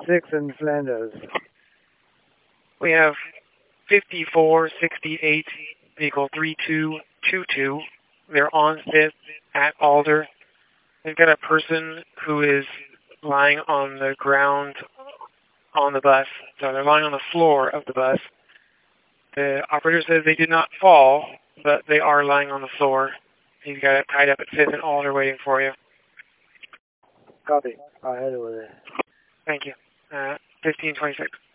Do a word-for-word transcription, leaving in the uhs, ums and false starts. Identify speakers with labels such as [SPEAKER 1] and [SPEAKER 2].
[SPEAKER 1] six in Flanders.
[SPEAKER 2] We have fifty-four sixty-eight, vehicle three two two two. They're on fifth at Alder. They've got a person who is lying on the ground on the bus. So they're lying on the floor of the bus. The operator says they did not fall, but they are lying on the floor. He's got it tied up at fifth and Alder waiting for you.
[SPEAKER 1] Copy. I'll head over there.
[SPEAKER 2] Thank you. Uh, fifteen twenty-six.